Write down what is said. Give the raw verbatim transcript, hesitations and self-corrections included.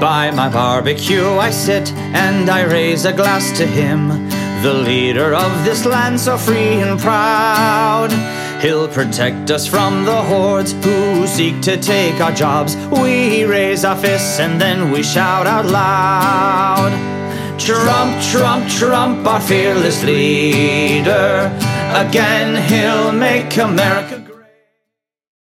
By my barbecue I sit and I raise a glass to him, the leader of this land so free and proud. He'll protect us from the hordes who seek to take our jobs. We raise our fists and then we shout out loud. Trump, Trump, Trump, our fearless leader. Again he'll make America